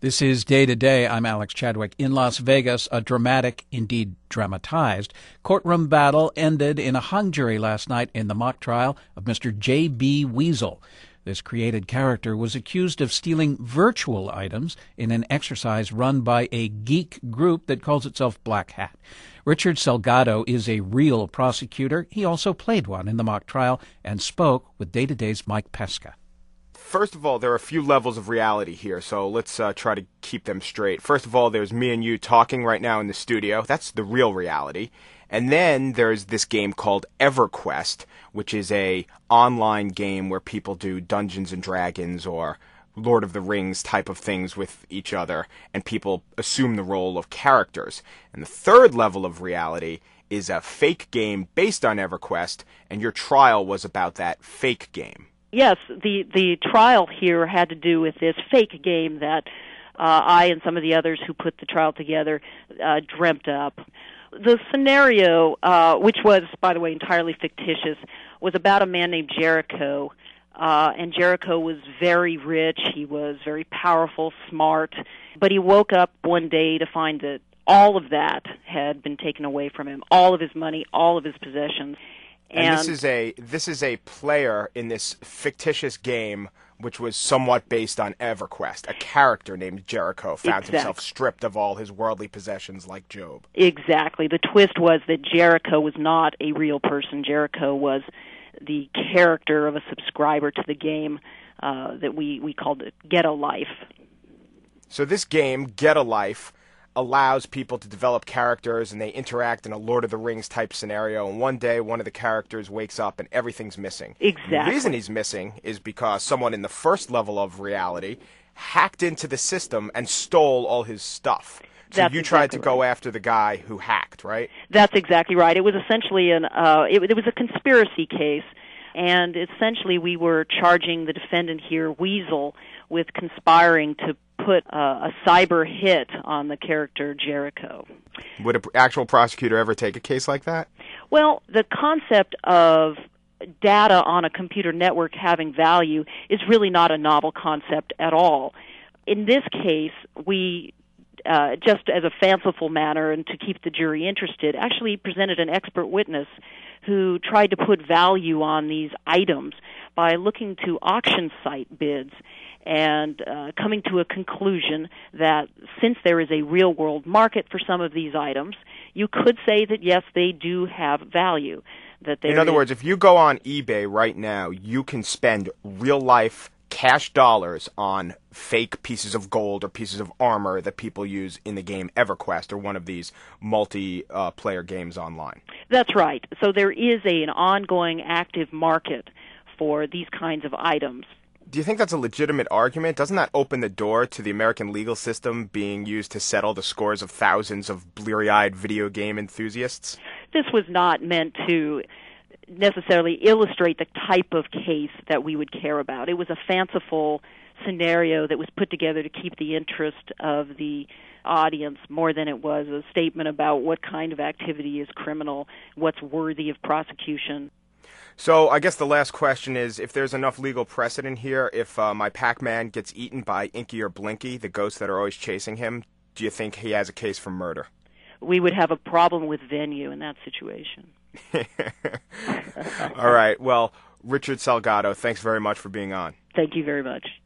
This is Day to Day. I'm Alex Chadwick. In Las Vegas, a dramatic, indeed dramatized, courtroom battle ended in a hung jury last night in the mock trial of Mr. J.B. Weasel. This created character was accused of stealing virtual items in an exercise run by a geek group that calls itself Black Hat. Richard Salgado is a real prosecutor. He also played one in the mock trial and spoke with Day to Day's Mike Pesca. First of all, there are a few levels of reality here, so let's try to keep them straight. First of all, there's me and you talking right now in the studio. That's the real reality. And then there's this game called EverQuest, which is a online game where people do Dungeons and Dragons or Lord of the Rings type of things with each other, and people assume the role of characters. And the third level of reality is a fake game based on EverQuest, and your trial was about that fake game. Yes, the trial here had to do with this fake game that I and some of the others who put the trial together dreamt up. The scenario, which was, by the way, entirely fictitious, was about a man named Jericho. And Jericho was very rich, he was very powerful, smart, but he woke up one day to find that all of that had been taken away from him, all of his money, all of his possessions. And this is a player in this fictitious game, which was somewhat based on EverQuest. A character named Jericho found himself stripped of all his worldly possessions like Job. Exactly. The twist was that Jericho was not a real person. Jericho was the character of a subscriber to the game that we called it Get a Life. So this game, Get a Life, allows people to develop characters, and they interact in a Lord of the Rings type scenario, and one day one of the characters wakes up and everything's missing. Exactly. The reason he's missing is because someone in the first level of reality hacked into the system and stole all his stuff. So you tried to go after the guy who hacked, right? That's exactly right. It was essentially it was a conspiracy case, and essentially we were charging the defendant here, Weasel, with conspiring to put a cyber hit on the character Jericho. Would an actual prosecutor ever take a case like that? Well, the concept of data on a computer network having value is really not a novel concept at all. In this case, we, just as a fanciful matter and to keep the jury interested, actually presented an expert witness who tried to put value on these items by looking to auction site bids and coming to a conclusion that since there is a real-world market for some of these items, you could say that, yes, they do have value. In other words, if you go on eBay right now, you can spend real-life cash dollars on fake pieces of gold or pieces of armor that people use in the game EverQuest or one of these multi-player games online. That's right. So there is an ongoing active market for these kinds of items. Do you think that's a legitimate argument? Doesn't that open the door to the American legal system being used to settle the scores of thousands of bleary-eyed video game enthusiasts? This was not meant to necessarily illustrate the type of case that we would care about. It was a fanciful scenario that was put together to keep the interest of the audience more than it was a statement about what kind of activity is criminal, what's worthy of prosecution. So I guess the last question is, if there's enough legal precedent here, if my Pac-Man gets eaten by Inky or Blinky, the ghosts that are always chasing him, do you think he has a case for murder? We would have a problem with venue in that situation. All right. Well, Richard Salgado, thanks very much for being on. Thank you very much.